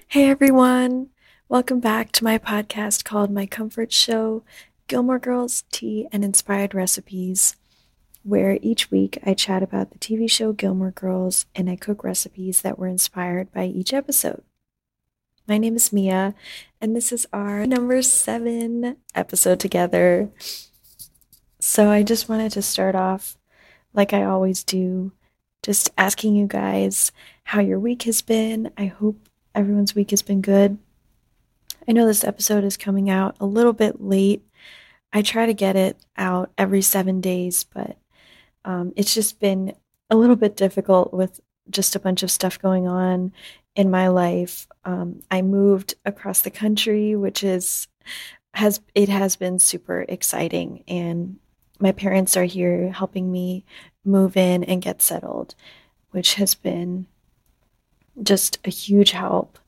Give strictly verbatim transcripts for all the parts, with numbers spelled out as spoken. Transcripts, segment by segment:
Hey everyone, welcome back to my podcast called My Comfort Show, Gilmore Girls, Tea, and Inspired Recipes, where each week I chat about the T V show Gilmore Girls and I cook recipes that were inspired by each episode. My name is Mia, and this is our number seven episode together. So I just wanted to start off, like I always do, just asking you guys how your week has been. I hope everyone's week has been good. I know this episode is coming out a little bit late. I try to get it out every seven days, but um, it's just been a little bit difficult with just a bunch of stuff going on in my life. Um, I moved across the country, which is has it has been super exciting, and my parents are here helping me move in and get settled, which has been just a huge help.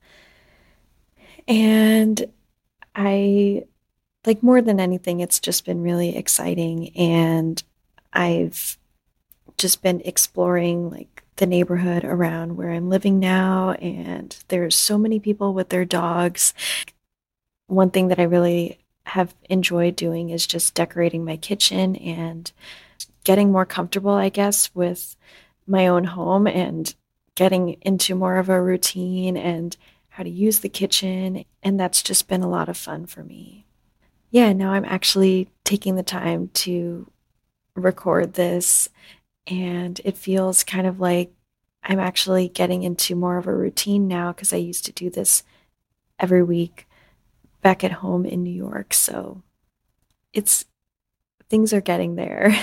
And I, like, more than anything, it's just been really exciting. And I've just been exploring, like, the neighborhood around where I'm living now. And there's so many people with their dogs. One thing that I really have enjoyed doing is just decorating my kitchen and getting more comfortable, I guess, with my own home and getting into more of a routine and how to use the kitchen. And that's just been a lot of fun for me. Yeah, now I'm actually taking the time to record this, and it feels kind of like I'm actually getting into more of a routine now because I used to do this every week back at home in New York. So it's things are getting there.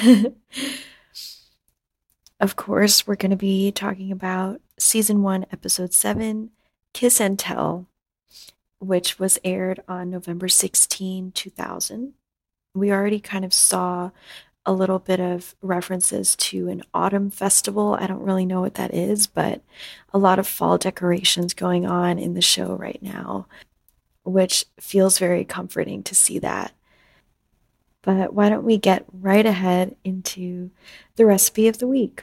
Of course, we're going to be talking about season one, episode seven, Kiss and Tell, which was aired on November sixteenth, two thousand. We already kind of saw a little bit of references to an autumn festival. I don't really know what that is, but a lot of fall decorations going on in the show right now, which feels very comforting to see that. But why don't we get right ahead into the recipe of the week?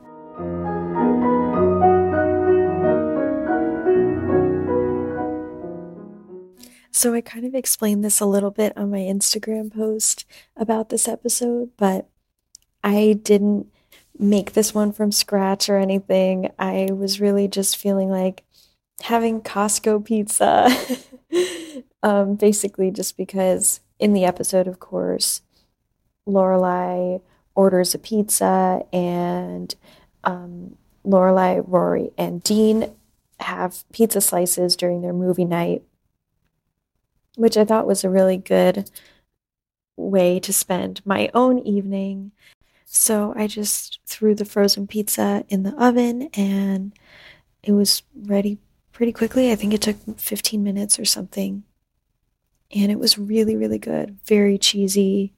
So I kind of explained this a little bit on my Instagram post about this episode, but I didn't make this one from scratch or anything. I was really just feeling like having Costco pizza. um, basically, just because in the episode, of course, Lorelai orders a pizza, and um, Lorelai, Rory, and Dean have pizza slices during their movie night, which I thought was a really good way to spend my own evening. So I just threw the frozen pizza in the oven and it was ready pretty quickly. I think it took fifteen minutes or something. And it was really, really good. Very cheesy.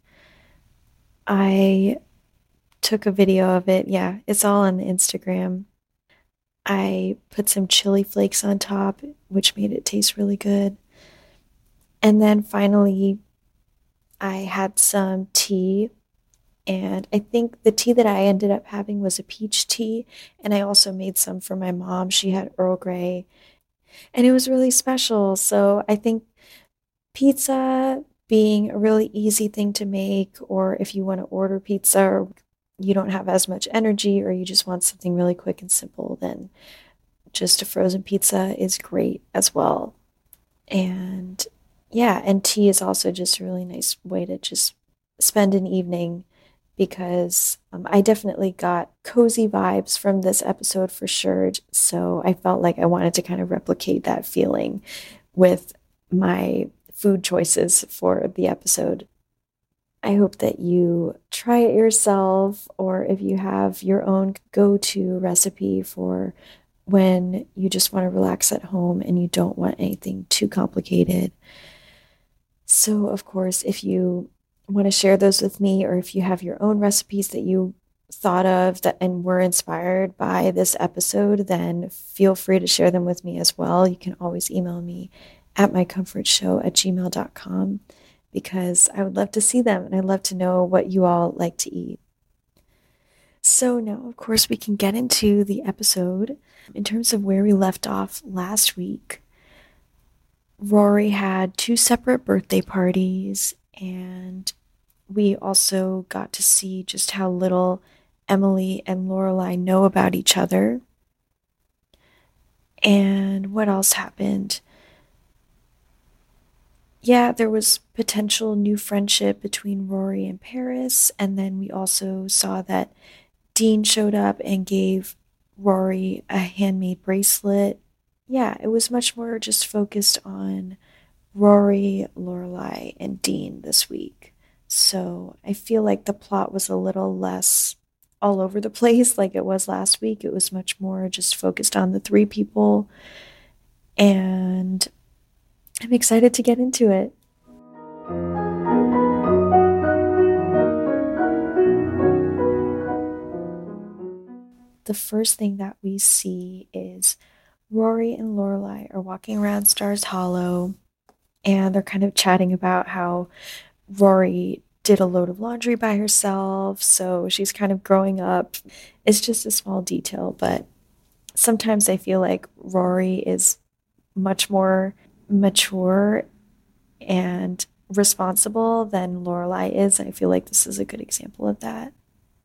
I took a video of it. Yeah, it's all on the Instagram. I put some chili flakes on top, which made it taste really good. And then finally, I had some tea, and I think the tea that I ended up having was a peach tea, and I also made some for my mom. She had Earl Grey, and it was really special. So I think pizza being a really easy thing to make, or if you want to order pizza or you don't have as much energy or you just want something really quick and simple, then just a frozen pizza is great as well. And yeah, and tea is also just a really nice way to just spend an evening because um, I definitely got cozy vibes from this episode for sure. So I felt like I wanted to kind of replicate that feeling with my food choices for the episode. I hope that you try it yourself, or if you have your own go-to recipe for when you just want to relax at home and you don't want anything too complicated. So, of course, if you want to share those with me, or if you have your own recipes that you thought of that and were inspired by this episode, then feel free to share them with me as well. You can always email me at mycomfortshow at gmail dot com because I would love to see them and I'd love to know what you all like to eat. So now, of course, we can get into the episode. In terms of where we left off last week, Rory had two separate birthday parties, and we also got to see just how little Emily and Lorelai know about each other. And what else happened? Yeah, there was potential new friendship between Rory and Paris, and then we also saw that Dean showed up and gave Rory a handmade bracelet. Yeah, it was much more just focused on Rory, Lorelai, and Dean this week. So I feel like the plot was a little less all over the place like it was last week. It was much more just focused on the three people, and I'm excited to get into it. The first thing that we see is Rory and Lorelai are walking around Stars Hollow, and they're kind of chatting about how Rory did a load of laundry by herself, so she's kind of growing up. It's just a small detail, but sometimes I feel like Rory is much more mature and responsible than Lorelai is. I feel like this is a good example of that.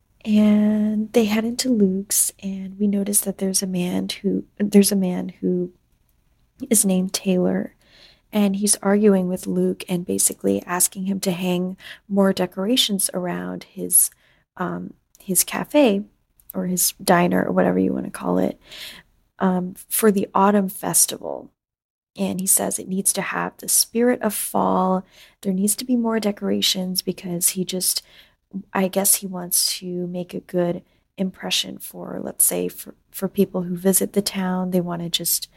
And they head into Luke's, and we notice that there's a man who there's a man who is named Taylor, and he's arguing with Luke and basically asking him to hang more decorations around his um, his cafe or his diner or whatever you want to call it, um, for the autumn festival. And he says it needs to have the spirit of fall. There needs to be more decorations because he just, I guess he wants to make a good impression for, let's say, for, for people who visit the town. They want to just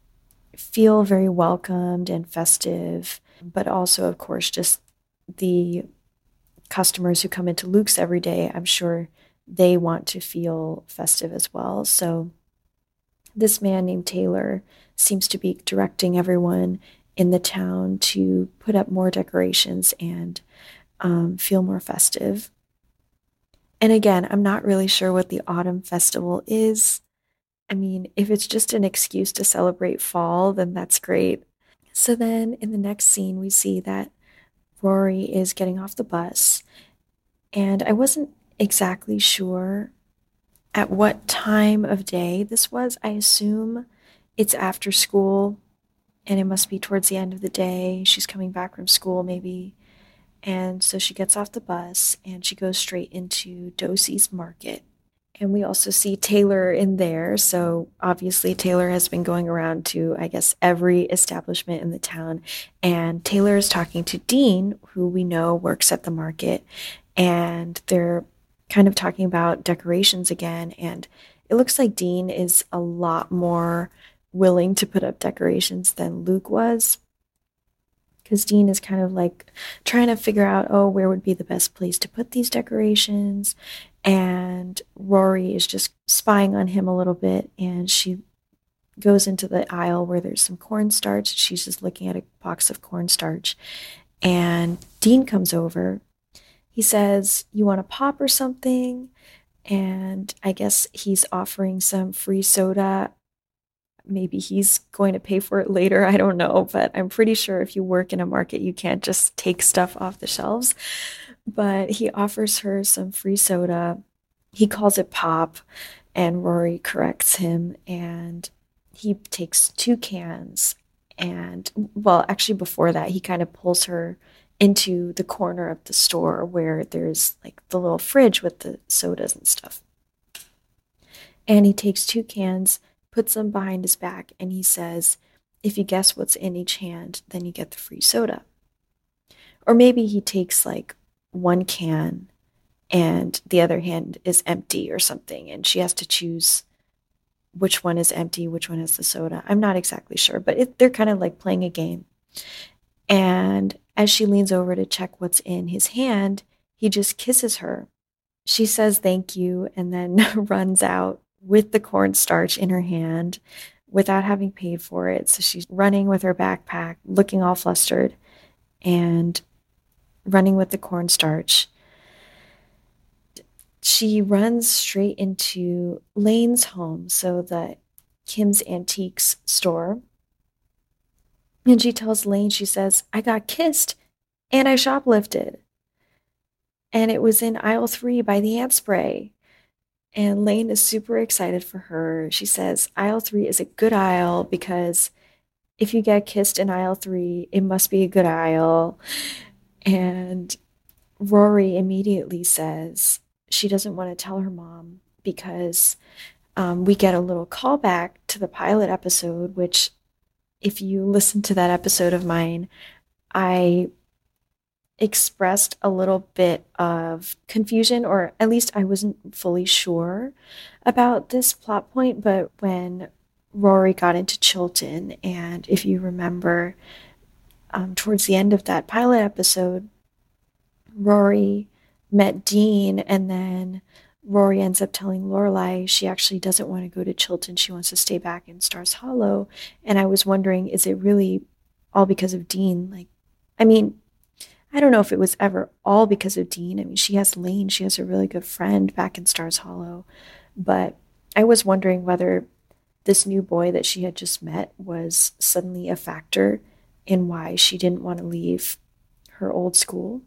feel very welcomed and festive, but also, of course, just the customers who come into Luke's every day, I'm sure they want to feel festive as well. So this man named Taylor seems to be directing everyone in the town to put up more decorations and um, feel more festive. And again, I'm not really sure what the autumn festival is. I mean, if it's just an excuse to celebrate fall, then that's great. So then in the next scene, we see that Rory is getting off the bus, and I wasn't exactly sure at what time of day this was. I assume it's after school, and it must be towards the end of the day. She's coming back from school, maybe. And so she gets off the bus and she goes straight into Dosey's Market. And we also see Taylor in there. So obviously, Taylor has been going around to, I guess, every establishment in the town. And Taylor is talking to Dean, who we know works at the market. And they're kind of talking about decorations again. And it looks like Dean is a lot more willing to put up decorations than Luke was. Because Dean is kind of like trying to figure out, oh, where would be the best place to put these decorations? And Rory is just spying on him a little bit, and she goes into the aisle where there's some cornstarch. She's just looking at a box of cornstarch, and Dean comes over. He says, "You want a pop or something?" And I guess he's offering some free soda. Maybe he's going to pay for it later. I don't know, but I'm pretty sure if you work in a market, you can't just take stuff off the shelves. But he offers her some free soda. He calls it pop, and Rory corrects him, and he takes two cans. And, well, actually, before that, he kind of pulls her into the corner of the store where there's like the little fridge with the sodas and stuff. And he takes two cans, puts them behind his back, and he says, if you guess what's in each hand, then you get the free soda. Or maybe he takes like one can and the other hand is empty or something, and she has to choose which one is empty, which one has the soda. I'm not exactly sure, but it, they're kind of like playing a game. And as she leans over to check what's in his hand, he just kisses her. She says thank you and then runs out with the cornstarch in her hand without having paid for it. So she's running with her backpack, looking all flustered, and running with the cornstarch. She runs straight into Lane's home, so the Kim's Antiques store. And she tells Lane, she says, I got kissed and I shoplifted. And it was in aisle three by the ant spray. And Lane is super excited for her. She says, aisle three is a good aisle because if you get kissed in aisle three, it must be a good aisle. And Rory immediately says she doesn't want to tell her mom because um, we get a little callback to the pilot episode, which, if you listen to that episode of mine, I expressed a little bit of confusion, or at least I wasn't fully sure about this plot point. But when Rory got into Chilton, and if you remember, um, towards the end of that pilot episode, Rory met Dean, and then Rory ends up telling Lorelai she actually doesn't want to go to Chilton. She wants to stay back in Stars Hollow. And I was wondering, is it really all because of Dean? Like, I mean, I don't know if it was ever all because of Dean. I mean, she has Lane, she has a really good friend back in Stars Hollow. But I was wondering whether this new boy that she had just met was suddenly a factor in why she didn't want to leave her old school.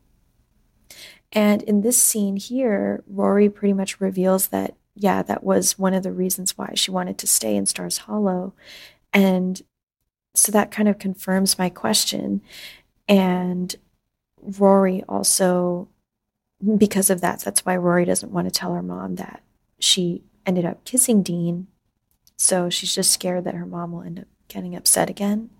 And in this scene here, Rory pretty much reveals that, yeah, that was one of the reasons why she wanted to stay in Stars Hollow. And so that kind of confirms my question. And Rory also, because of that, that's why Rory doesn't want to tell her mom that she ended up kissing Dean. So she's just scared that her mom will end up getting upset again.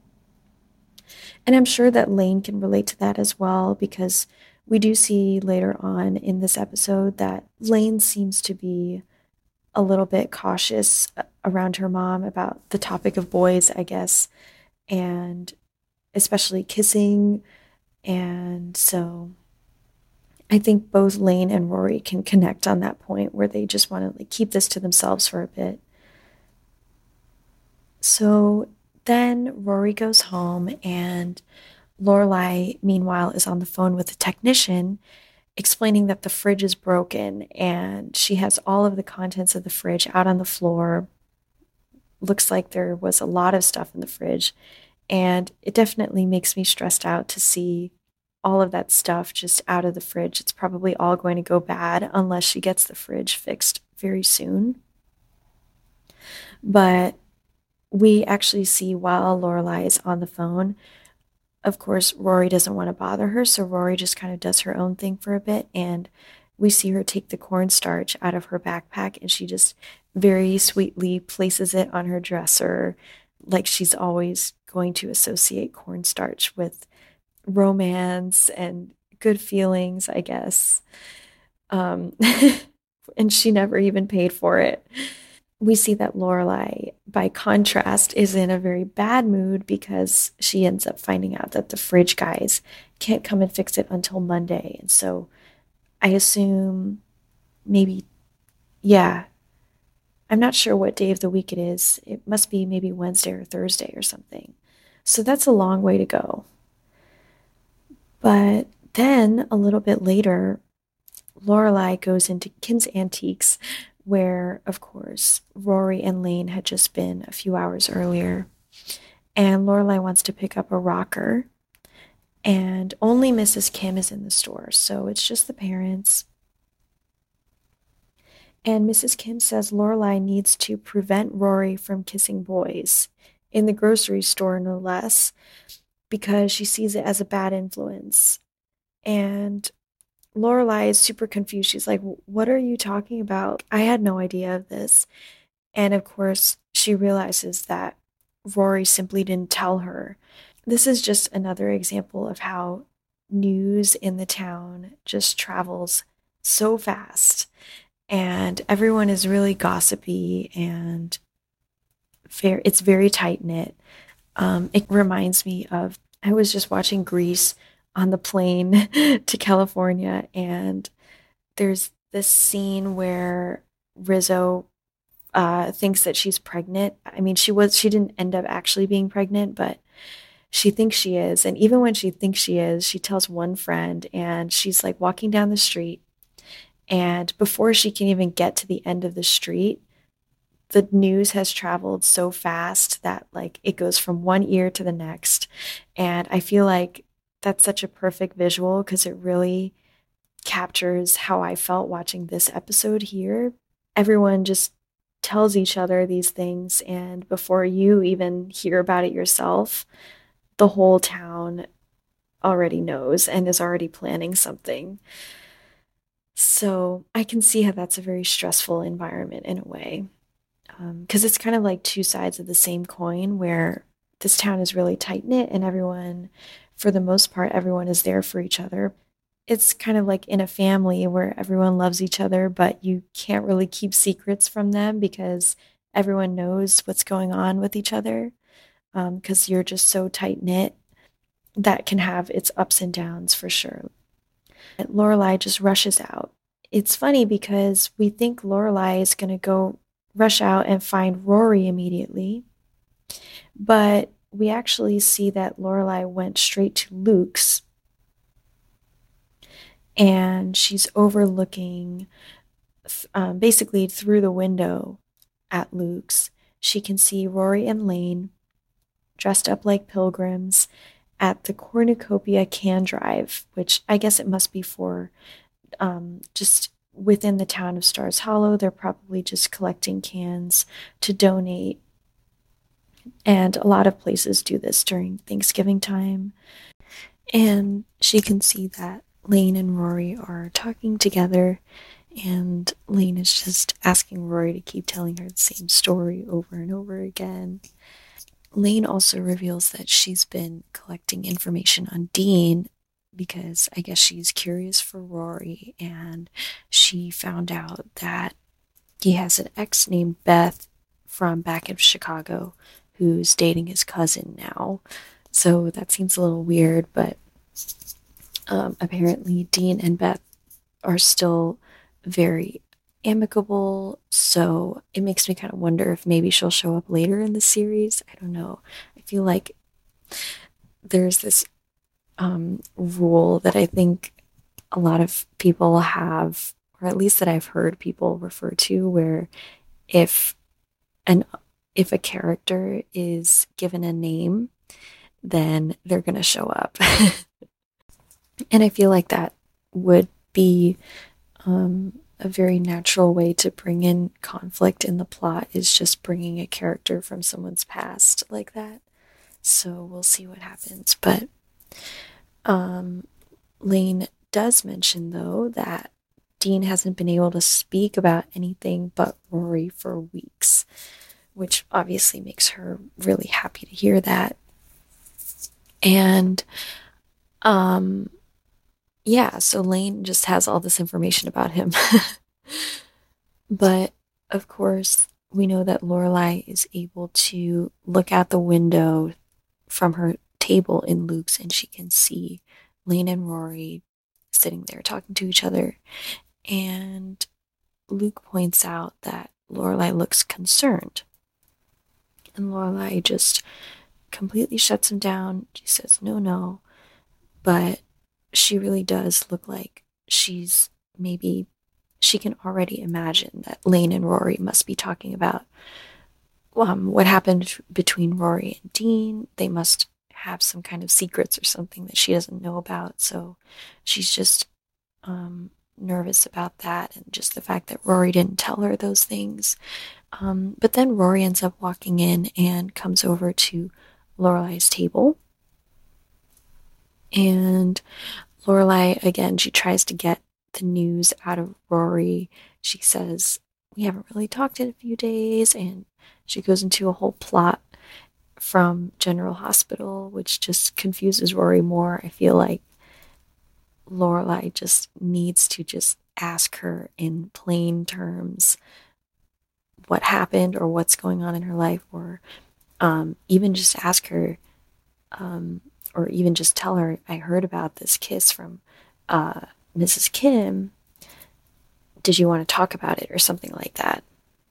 And I'm sure that Lane can relate to that as well, because we do see later on in this episode that Lane seems to be a little bit cautious around her mom about the topic of boys, I guess, and especially kissing. And so I think both Lane and Rory can connect on that point where they just want to like keep this to themselves for a bit. So then Rory goes home, and Lorelai, meanwhile, is on the phone with the technician explaining that the fridge is broken, and she has all of the contents of the fridge out on the floor. Looks like there was a lot of stuff in the fridge, and it definitely makes me stressed out to see all of that stuff just out of the fridge. It's probably all going to go bad unless she gets the fridge fixed very soon. But we actually see while Lorelai is on the phone, of course, Rory doesn't want to bother her, so Rory just kind of does her own thing for a bit, and we see her take the cornstarch out of her backpack, and she just very sweetly places it on her dresser, like she's always going to associate cornstarch with romance and good feelings, I guess. Um, and she never even paid for it. We see that Lorelai, by contrast, is in a very bad mood because she ends up finding out that the fridge guys can't come and fix it until Monday. And so I assume maybe, yeah, I'm not sure what day of the week it is. It must be maybe Wednesday or Thursday or something. So that's a long way to go. But then a little bit later, Lorelai goes into Kim's Antiques, where, of course, Rory and Lane had just been a few hours earlier. And Lorelai wants to pick up a rocker, and only Missus Kim is in the store, so it's just the parents. And Missus Kim says Lorelai needs to prevent Rory from kissing boys, in the grocery store no less, because she sees it as a bad influence. And Lorelai is super confused. She's like, what are you talking about? I had no idea of this. And of course, she realizes that Rory simply didn't tell her. This is just another example of how news in the town just travels so fast. And everyone is really gossipy, and fair, it's very tight-knit. Um, it reminds me of, I was just watching Grease on the plane to California, and there's this scene where Rizzo uh, thinks that she's pregnant. I mean, she was, she didn't end up actually being pregnant, but she thinks she is. And even when she thinks she is, she tells one friend, and she's like walking down the street. And before she can even get to the end of the street, the news has traveled so fast that like it goes from one ear to the next. And I feel like that's such a perfect visual because it really captures how I felt watching this episode here. Everyone just tells each other these things, and before you even hear about it yourself, the whole town already knows and is already planning something. So I can see how that's a very stressful environment in a way. Because um, it's kind of like two sides of the same coin where this town is really tight knit and everyone, for the most part, everyone is there for each other. It's kind of like in a family where everyone loves each other, but you can't really keep secrets from them because everyone knows what's going on with each other because um, you're just so tight knit. That can have its ups and downs for sure. Lorelai just rushes out. It's funny because we think Lorelai is going to go rush out and find Rory immediately, but we actually see that Lorelai went straight to Luke's, and she's overlooking, um, basically through the window at Luke's. She can see Rory and Lane dressed up like pilgrims at the cornucopia can drive, which I guess it must be for um, just within the town of Stars Hollow. They're probably just collecting cans to donate. And a lot of places do this during Thanksgiving time. And she can see that Lane and Rory are talking together, and Lane is just asking Rory to keep telling her the same story over and over again. Lane also reveals that she's been collecting information on Dean because I guess she's curious for Rory, and she found out that he has an ex named Beth from back in Chicago who's dating his cousin now. So that seems a little weird, but um, apparently Dean and Beth are still very amicable, so it makes me kind of wonder if maybe she'll show up later in the series. I don't know. I feel like there's this um, rule that I think a lot of people have, or at least that I've heard people refer to, where if an if a character is given a name, then they're going to show up. And I feel like that would be um, a very natural way to bring in conflict in the plot, is just bringing a character from someone's past like that. So we'll see what happens. But um, Lane does mention, though, that Dean hasn't been able to speak about anything but Rory for weeks, which obviously makes her really happy to hear that. And um, yeah, so Lane just has all this information about him. But of course, we know that Lorelai is able to look out the window from her table in Luke's, and she can see Lane and Rory sitting there talking to each other. And Luke points out that Lorelai looks concerned. And Lorelai just completely shuts him down. She says, no, no. But she really does look like she's maybe, she can already imagine that Lane and Rory must be talking about um, what happened between Rory and Dean. They must have some kind of secrets or something that she doesn't know about. So she's just um, nervous about that, and just the fact that Rory didn't tell her those things. Um, but then Rory ends up walking in and comes over to Lorelai's table. And Lorelai, again, she tries to get the news out of Rory. She says, we haven't really talked in a few days, and she goes into a whole plot from General Hospital, which just confuses Rory more. I feel like Lorelai just needs to just ask her in plain terms what happened or what's going on in her life, or um, even just ask her, um, or even just tell her, I heard about this kiss from uh, Missus Kim. Did you want to talk about it, or something like that?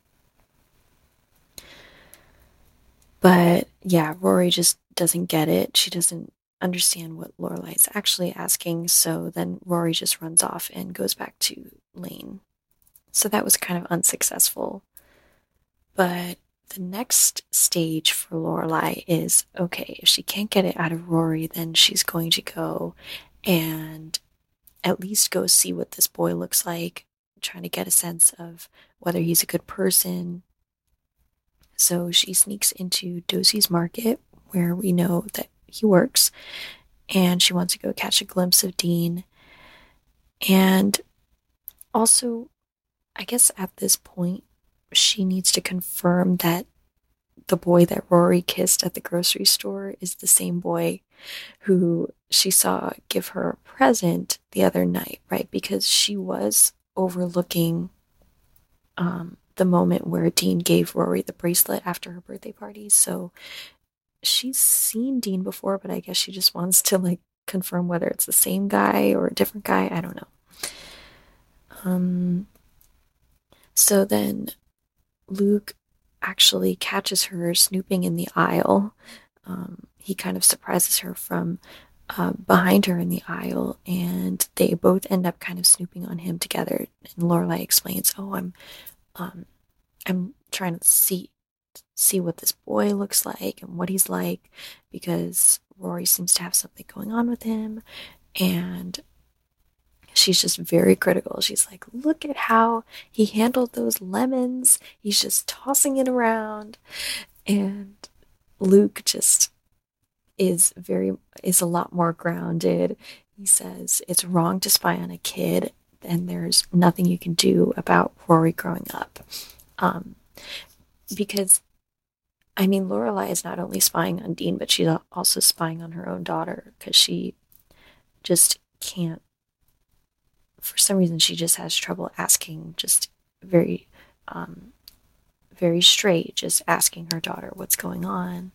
But yeah, Rory just doesn't get it. She doesn't understand what Lorelai is actually asking, so then Rory just runs off and goes back to Lane. So that was kind of unsuccessful. But the next stage for Lorelai is okay, if she can't get it out of Rory, then she's going to go and at least go see what this boy looks like, trying to get a sense of whether he's a good person. So she sneaks into Dosey's Market, where we know that he works, and she wants to go catch a glimpse of Dean. And also, I guess at this point, she needs to confirm that the boy that Rory kissed at the grocery store is the same boy who she saw give her a present the other night, right? Because she was overlooking um, the moment where Dean gave Rory the bracelet after her birthday party. So she's seen Dean before, but I guess she just wants to like confirm whether it's the same guy or a different guy. I don't know. Um, so then Luke actually catches her snooping in the aisle. Um, he kind of surprises her from uh, behind her in the aisle, and they both end up kind of snooping on him together. And Lorelai explains, "Oh, I'm, um, I'm trying to see see what this boy looks like and what he's like, because Rory seems to have something going on with him." And she's just very critical. She's like, "Look at how he handled those lemons. He's just tossing it around." And Luke just is very is a lot more grounded. He says it's wrong to spy on a kid, and there's nothing you can do about Rory growing up. Um, because I mean, Lorelai is not only spying on Dean, but she's also spying on her own daughter, because she just can't. For some reason, she just has trouble asking, just very, um, very straight, just asking her daughter what's going on.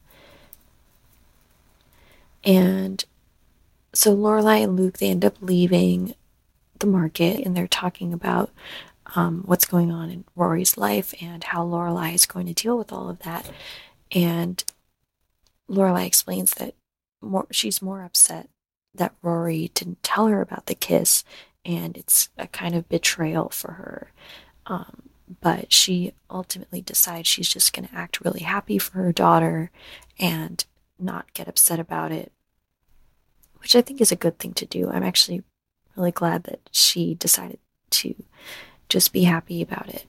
And so Lorelai and Luke, they end up leaving the market, and they're talking about um, what's going on in Rory's life and how Lorelai is going to deal with all of that. And Lorelai explains that more, she's more upset that Rory didn't tell her about the kiss, and it's a kind of betrayal for her. Um, but she ultimately decides she's just going to act really happy for her daughter and not get upset about it, which I think is a good thing to do. I'm actually really glad that she decided to just be happy about it.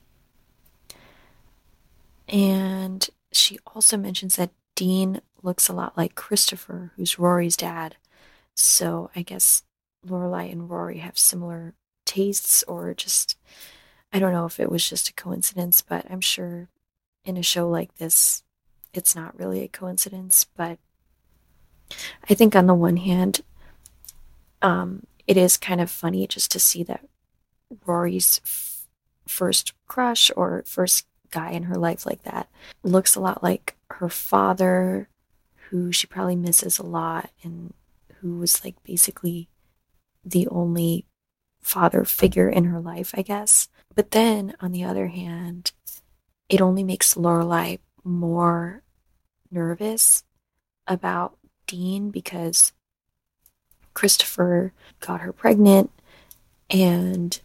And she also mentions that Dean looks a lot like Christopher, who's Rory's dad. So I guess Lorelai and Rory have similar tastes, or just, I don't know if it was just a coincidence, but I'm sure in a show like this, it's not really a coincidence. But I think on the one hand, um, it is kind of funny just to see that Rory's f- first crush or first guy in her life like that looks a lot like her father, who she probably misses a lot, and who was like basically the only father figure in her life, I guess. But then on the other hand, it only makes Lorelai more nervous about Dean, because Christopher got her pregnant, and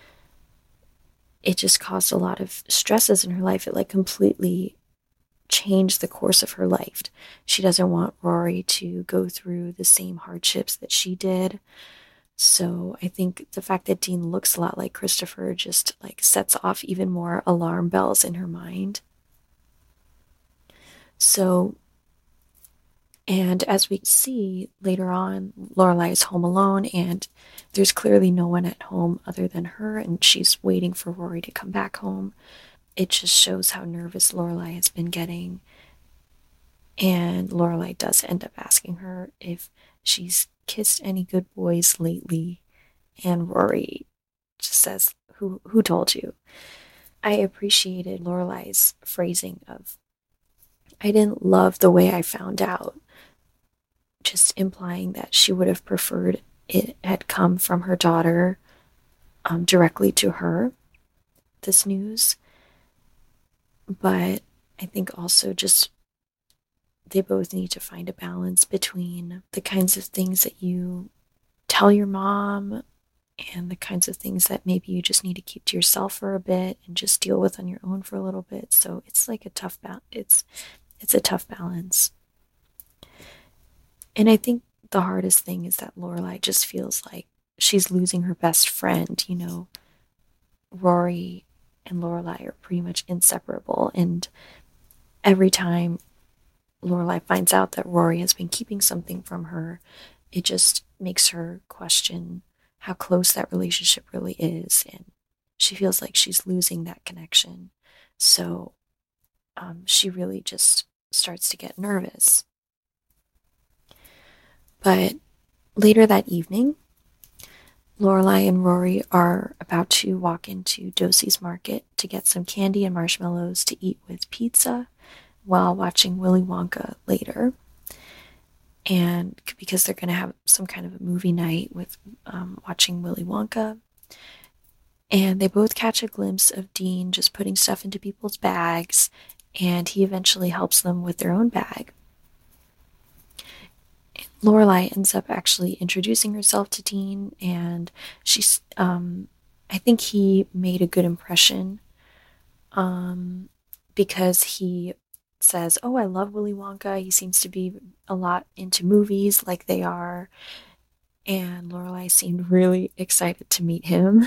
it just caused a lot of stresses in her life. It like completely changed the course of her life. She doesn't want Rory to go through the same hardships that she did. So I think the fact that Dean looks a lot like Christopher just like sets off even more alarm bells in her mind. So, and as we see later on, Lorelai is home alone, and there's clearly no one at home other than her, and she's waiting for Rory to come back home. It just shows how nervous Lorelai has been getting. And Lorelai does end up asking her if she's kissed any good boys lately, and Rory just says, "Who who told you?" I appreciated Lorelai's phrasing of, "I didn't love the way I found out," just implying that she would have preferred it had come from her daughter, um, directly to her, this news. But I think also just they both need to find a balance between the kinds of things that you tell your mom and the kinds of things that maybe you just need to keep to yourself for a bit and just deal with on your own for a little bit. So it's like a tough ba- it's it's a tough balance. And I think the hardest thing is that Lorelai just feels like she's losing her best friend, you know. Rory and Lorelai are pretty much inseparable, and every time Lorelai finds out that Rory has been keeping something from her, it just makes her question how close that relationship really is, and she feels like she's losing that connection. So um, she really just starts to get nervous. But later that evening, Lorelai and Rory are about to walk into Dosey's Market to get some candy and marshmallows to eat with pizza while watching Willy Wonka later. And because they're going to have some kind of a movie night with um, watching Willy Wonka. And they both catch a glimpse of Dean just putting stuff into people's bags, and he eventually helps them with their own bag. Lorelai ends up actually introducing herself to Dean, and she's, um, I think he made a good impression, um, because he says, "Oh, I love Willy Wonka. He seems to be a lot into movies like they are." And Lorelai seemed really excited to meet him.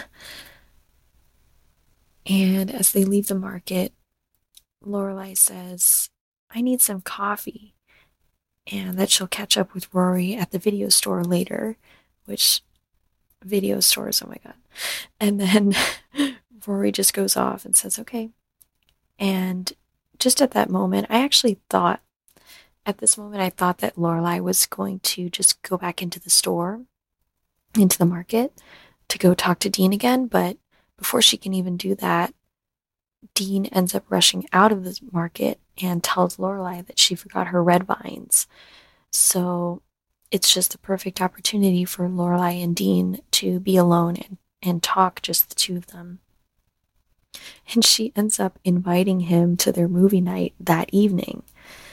And as they leave the market, Lorelai says, "I need some coffee," and that she'll catch up with Rory at the video store later, which video stores, oh my God. And then Rory just goes off and says, "Okay." And just at that moment, I actually thought, at this moment, I thought that Lorelai was going to just go back into the store, into the market, to go talk to Dean again. But before she can even do that, Dean ends up rushing out of the market and tells Lorelai that she forgot her red vines. So it's just the perfect opportunity for Lorelai and Dean to be alone and, and talk, just the two of them. And she ends up inviting him to their movie night that evening,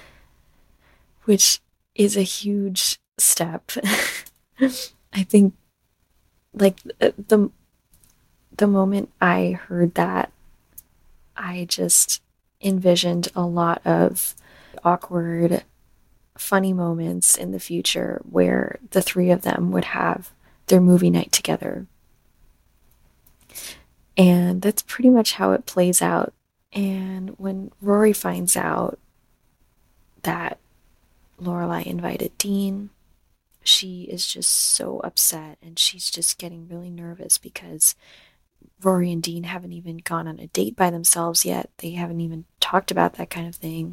which is a huge step. I think, like, the the moment I heard that, I just envisioned a lot of awkward, funny moments in the future where the three of them would have their movie night together. And that's pretty much how it plays out. And when Rory finds out that Lorelai invited Dean, she is just so upset, and she's just getting really nervous because Rory and Dean haven't even gone on a date by themselves yet. They haven't even talked about that kind of thing.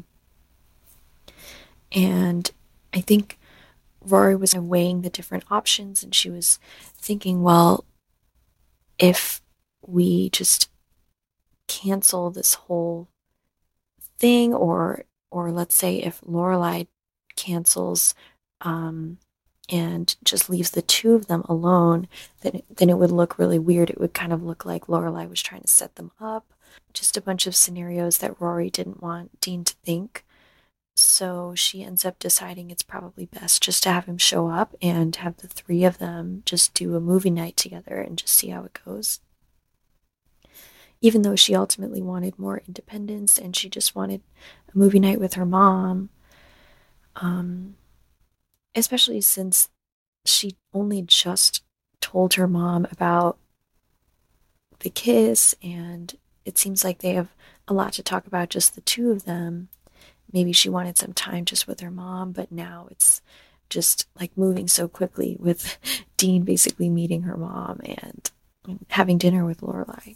And I think Rory was weighing the different options, and she was thinking, well, if we just cancel this whole thing, or or let's say if Lorelai cancels um, and just leaves the two of them alone, then then it would look really weird. It would kind of look like Lorelai was trying to set them up. Just a bunch of scenarios that Rory didn't want Dean to think. So she ends up deciding it's probably best just to have him show up and have the three of them just do a movie night together and just see how it goes. Even though she ultimately wanted more independence and she just wanted a movie night with her mom, um, especially since she only just told her mom about the kiss, and it seems like they have a lot to talk about, just the two of them. Maybe she wanted some time just with her mom, but now it's just like moving so quickly with Dean basically meeting her mom and having dinner with Lorelai.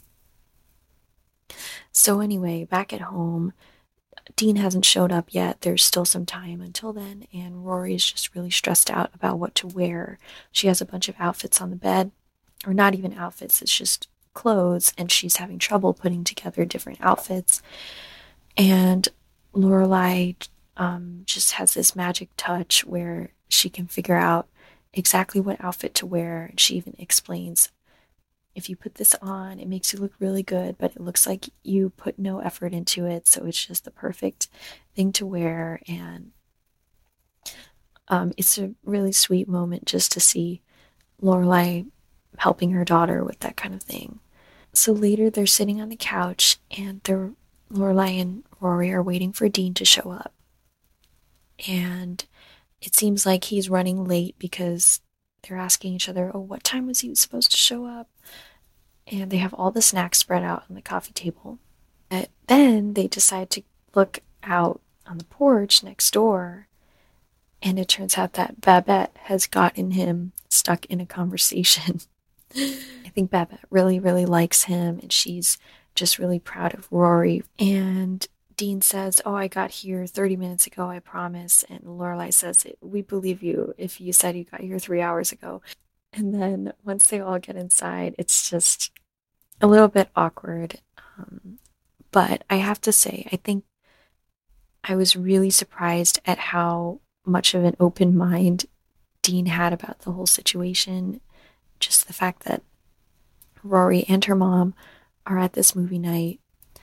So anyway, back at home, Dean hasn't showed up yet. There's still some time until then, and Rory is just really stressed out about what to wear. She has a bunch of outfits on the bed, or not even outfits, it's just clothes, and she's having trouble putting together different outfits. And Lorelai um, just has this magic touch where she can figure out exactly what outfit to wear. And she even explains, if you put this on, it makes you look really good, but it looks like you put no effort into it, so it's just the perfect thing to wear. And um, it's a really sweet moment just to see Lorelai helping her daughter with that kind of thing. So later they're sitting on the couch and they're Lorelai and Rory are waiting for Dean to show up. And it seems like he's running late because they're asking each other, oh, what time was he supposed to show up? And they have all the snacks spread out on the coffee table. But then they decide to look out on the porch next door, and it turns out that Babette has gotten him stuck in a conversation. I think Babette really, really likes him, and she's just really proud of Rory. And Dean says, oh, I got here thirty minutes ago, I promise. And Lorelai says, we believe you if you said you got here three hours ago. And then once they all get inside, it's just a little bit awkward. Um, but I have to say, I think I was really surprised at how much of an open mind Dean had about the whole situation. Just the fact that Rory and her mom are at this movie night.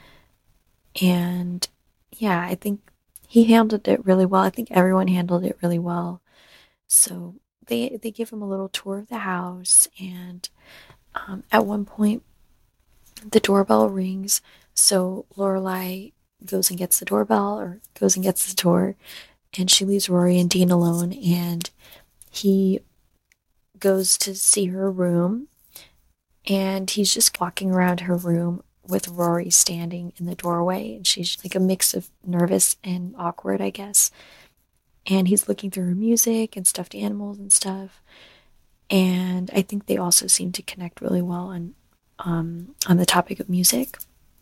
And yeah, I think he handled it really well. I think everyone handled it really well. So they they give him a little tour of the house, and um, at one point the doorbell rings. So Lorelai goes and gets the doorbell, or goes and gets the door, and she leaves Rory and Dean alone, and he goes to see her room, and he's just walking around her room with Rory standing in the doorway, and she's like a mix of nervous and awkward, I guess. And he's looking through her music and stuffed animals and stuff. And I think they also seem to connect really well on um, on the topic of music.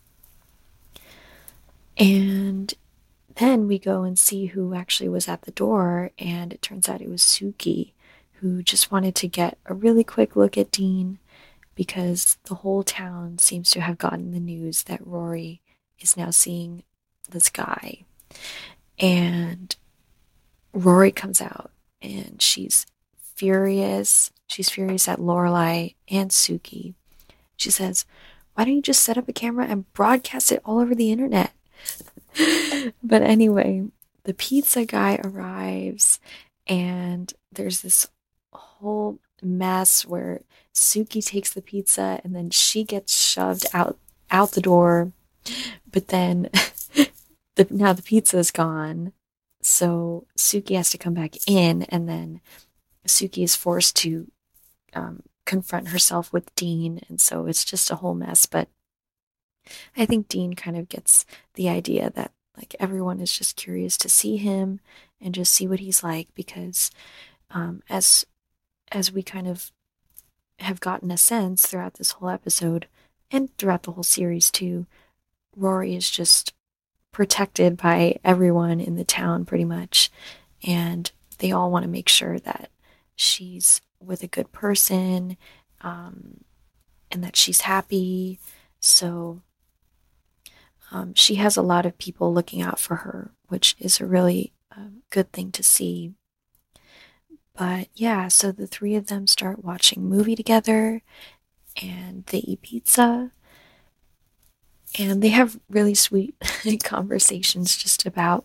And then we go and see who actually was at the door, and it turns out it was Sookie, who just wanted to get a really quick look at Dean because the whole town seems to have gotten the news that Rory is now seeing this guy. And Rory comes out and she's furious. She's furious at Lorelai and Sookie. She says, why don't you just set up a camera and broadcast it all over the internet? But anyway, the pizza guy arrives, and there's this whole mess where Sookie takes the pizza and then she gets shoved out out the door. But then the, now the pizza is gone, so Sookie has to come back in, and then Sookie is forced to um, confront herself with Dean, and so it's just a whole mess. But I think Dean kind of gets the idea that like everyone is just curious to see him and just see what he's like, because um, as as we kind of have gotten a sense throughout this whole episode and throughout the whole series too, Rory is just protected by everyone in the town pretty much, and they all want to make sure that she's with a good person, um, and that she's happy. So um, she has a lot of people looking out for her, which is a really um, good thing to see. But yeah, so the three of them start watching a movie together, and they eat pizza, and they have really sweet conversations just about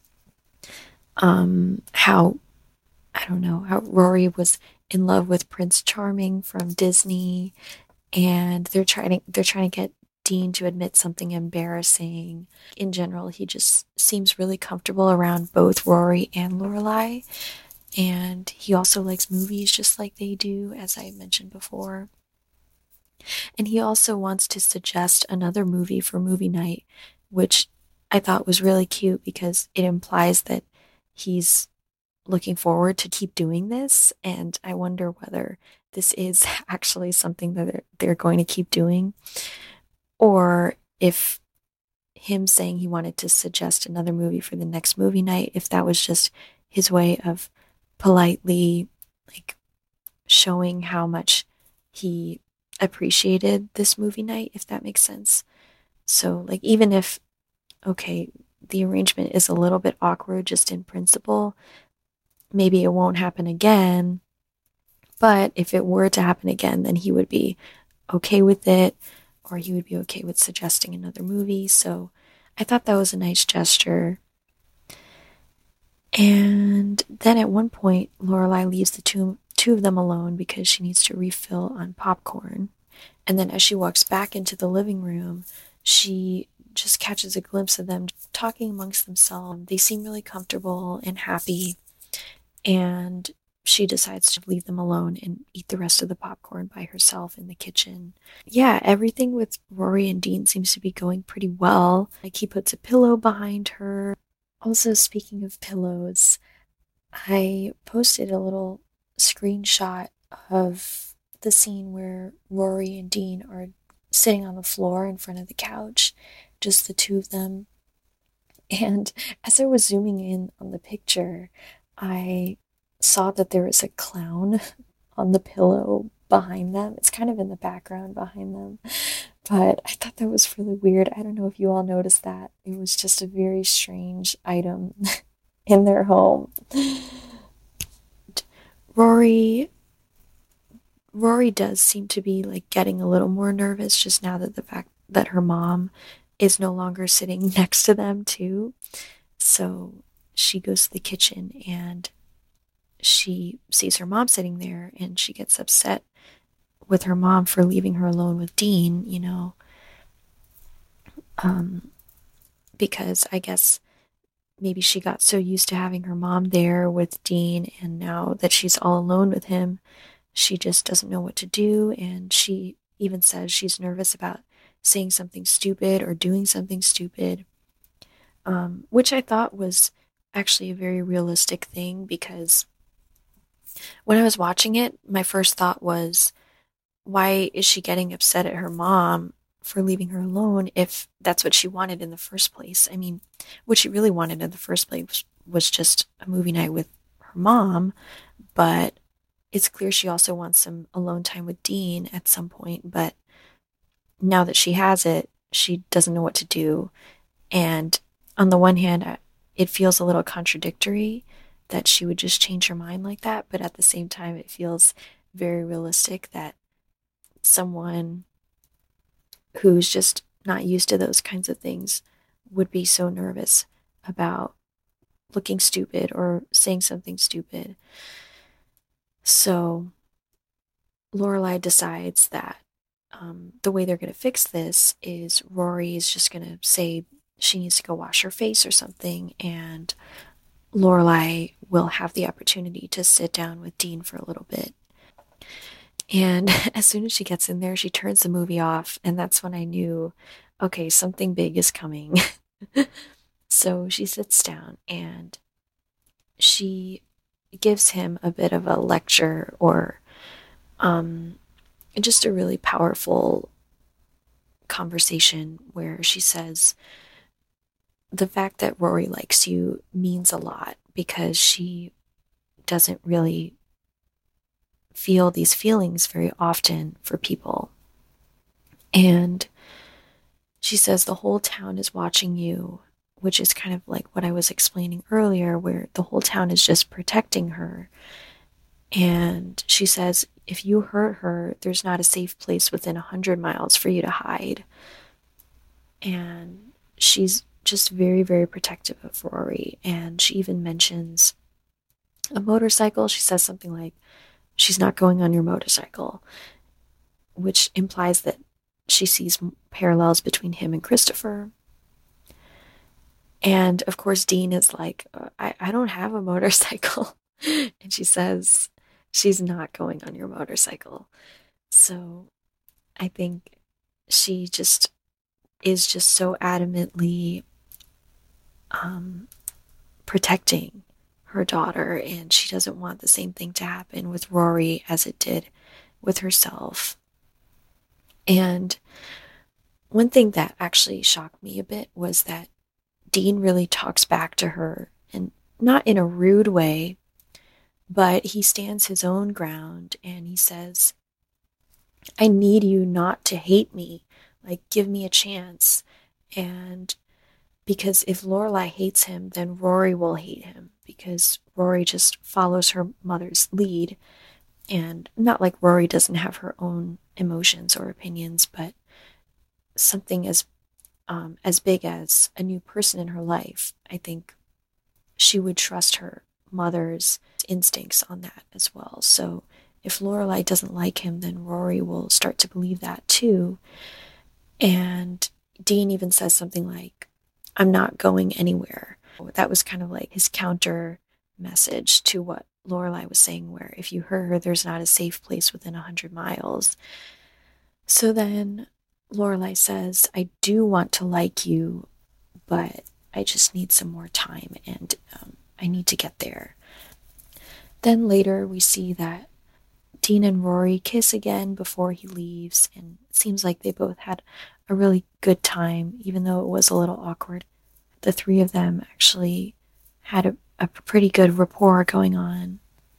um, how, I don't know, how Rory was in love with Prince Charming from Disney, and they're trying to, they're trying to get Dean to admit something embarrassing. In general, he just seems really comfortable around both Rory and Lorelai, and he also likes movies just like they do, as I mentioned before. And he also wants to suggest another movie for movie night, which I thought was really cute because it implies that he's looking forward to keep doing this. And I wonder whether this is actually something that they're, they're going to keep doing, or if him saying he wanted to suggest another movie for the next movie night, if that was just his way of politely like showing how much he appreciated this movie night, if that makes sense. So like, even if, okay, the arrangement is a little bit awkward just in principle, maybe it won't happen again, but if it were to happen again, then he would be okay with it, or he would be okay with suggesting another movie. So I thought that was a nice gesture. And then at one point, Lorelai leaves the two, two of them alone because she needs to refill on popcorn. And then as she walks back into the living room, she just catches a glimpse of them talking amongst themselves. They seem really comfortable and happy, and she decides to leave them alone and eat the rest of the popcorn by herself in the kitchen. Yeah, everything with Rory and Dean seems to be going pretty well. Like, he puts a pillow behind her. Also, speaking of pillows, I posted a little screenshot of the scene where Rory and Dean are sitting on the floor in front of the couch, just the two of them. And as I was zooming in on the picture, I saw that there was a clown on the pillow behind them. It's kind of in the background behind them. But I thought that was really weird. I don't know if you all noticed that. It was just a very strange item in their home. Rory Rory does seem to be like getting a little more nervous just now that the fact that her mom is no longer sitting next to them too. So she goes to the kitchen and she sees her mom sitting there and she gets upset with her mom for leaving her alone with Dean, you know, um, because I guess maybe she got so used to having her mom there with Dean, and now that she's all alone with him, she just doesn't know what to do. And she even says she's nervous about saying something stupid or doing something stupid, um, which I thought was actually a very realistic thing because when I was watching it, my first thought was, why is she getting upset at her mom for leaving her alone if that's what she wanted in the first place? I mean, what she really wanted in the first place was, was just a movie night with her mom, but it's clear she also wants some alone time with Dean at some point, but now that she has it, she doesn't know what to do. And on the one hand, it feels a little contradictory that she would just change her mind like that, but at the same time, it feels very realistic that someone who's just not used to those kinds of things would be so nervous about looking stupid or saying something stupid. So Lorelai decides that um, the way they're going to fix this is Rory is just going to say she needs to go wash her face or something, and Lorelai will have the opportunity to sit down with Dean for a little bit. And as soon as she gets in there, she turns the movie off, and that's when I knew, okay, something big is coming. So she sits down and she gives him a bit of a lecture, or um, just a really powerful conversation where she says the fact that Rory likes you means a lot because she doesn't really feel these feelings very often for people. And she says the whole town is watching you, which is kind of like what I was explaining earlier, where the whole town is just protecting her. And she says, if you hurt her, there's not a safe place within a hundred miles for you to hide. And she's just very, very protective of Rory. And she even mentions a motorcycle. She says something like, she's not going on your motorcycle, which implies that she sees parallels between him and Christopher. And of course, Dean is like, I, I don't have a motorcycle. And she says, she's not going on your motorcycle. So I think she just is just so adamantly um, protecting her daughter, and she doesn't want the same thing to happen with Rory as it did with herself. And one thing that actually shocked me a bit was that Dean really talks back to her, and not in a rude way, but he stands his own ground and he says, I need you not to hate me. Like, give me a chance. And because if Lorelai hates him, then Rory will hate him, because Rory just follows her mother's lead. And not like Rory doesn't have her own emotions or opinions, but something as um, as big as a new person in her life, I think she would trust her mother's instincts on that as well. So if Lorelai doesn't like him, then Rory will start to believe that too. And Dean even says something like, I'm not going anywhere. That was kind of like his counter message to what Lorelai was saying, where if you hurt her, there's not a safe place within a hundred miles. So then Lorelai says, I do want to like you, but I just need some more time and um, I need to get there. Then later we see that Dean and Rory kiss again before he leaves, and it seems like they both had a really good time, even though it was a little awkward. The three of them actually had a, a pretty good rapport going on.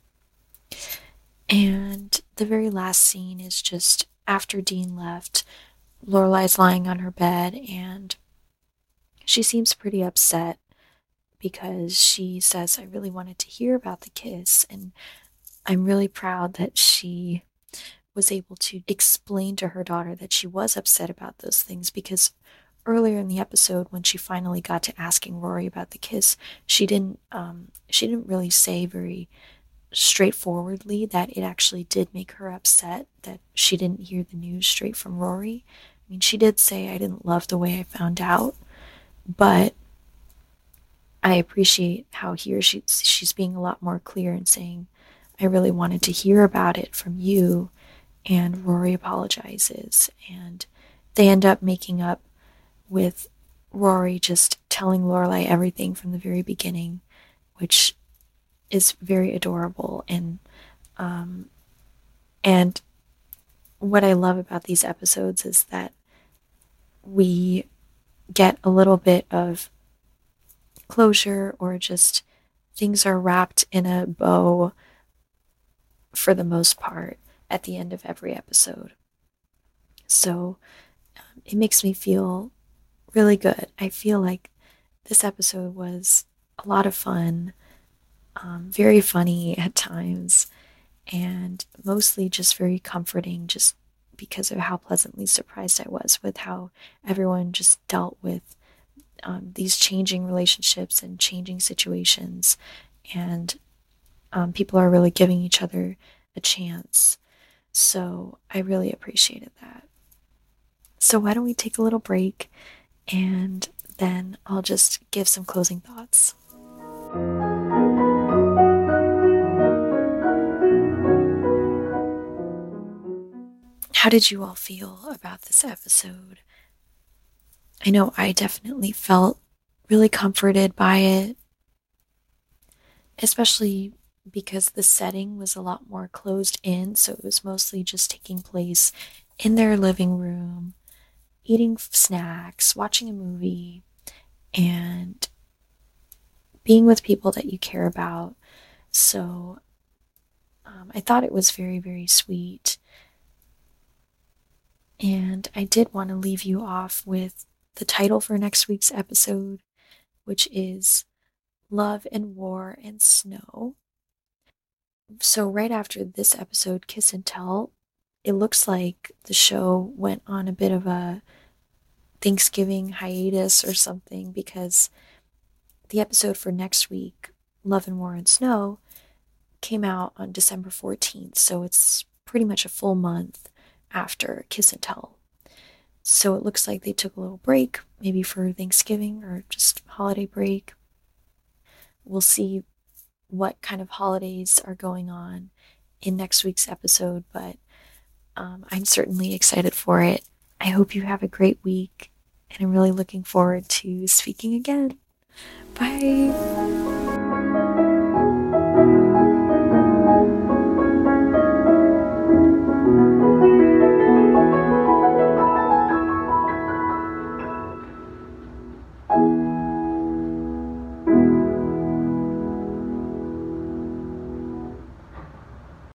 And the very last scene is just after Dean left, Lorelai's lying on her bed, and she seems pretty upset because she says, I really wanted to hear about the kiss, and I'm really proud that she was able to explain to her daughter that she was upset about those things, because earlier in the episode, when she finally got to asking Rory about the kiss, she didn't um, she didn't really say very straightforwardly that it actually did make her upset that she didn't hear the news straight from Rory. I mean, she did say, I didn't love the way I found out, but I appreciate how here she, she's being a lot more clear and saying, I really wanted to hear about it from you. And Rory apologizes, and they end up making up with Rory just telling Lorelai everything from the very beginning, which is very adorable. And um, and what I love about these episodes is that we get a little bit of closure, or just things are wrapped in a bow for the most part at the end of every episode. So um, it makes me feel really good. I feel like this episode was a lot of fun, um, very funny at times, and mostly just very comforting, just because of how pleasantly surprised I was with how everyone just dealt with um, these changing relationships and changing situations, and um, people are really giving each other a chance. So I really appreciated that. So why don't we take a little break, and then I'll just give some closing thoughts. How did you all feel about this episode? I know I definitely felt really comforted by it, especially because the setting was a lot more closed in, so it was mostly just taking place in their living room, eating snacks, watching a movie, and being with people that you care about. So um, I thought it was very, very sweet. And I did want to leave you off with the title for next week's episode, which is Love and War and Snow. So right after this episode, Kiss and Tell, it looks like the show went on a bit of a Thanksgiving hiatus or something, because the episode for next week, Love and War and Snow, came out on December fourteenth, so it's pretty much a full month after Kiss and Tell. So it looks like they took a little break, maybe for Thanksgiving or just holiday break. We'll see what kind of holidays are going on in next week's episode, but um, I'm certainly excited for it. I hope you have a great week, and I'm really looking forward to speaking again. Bye!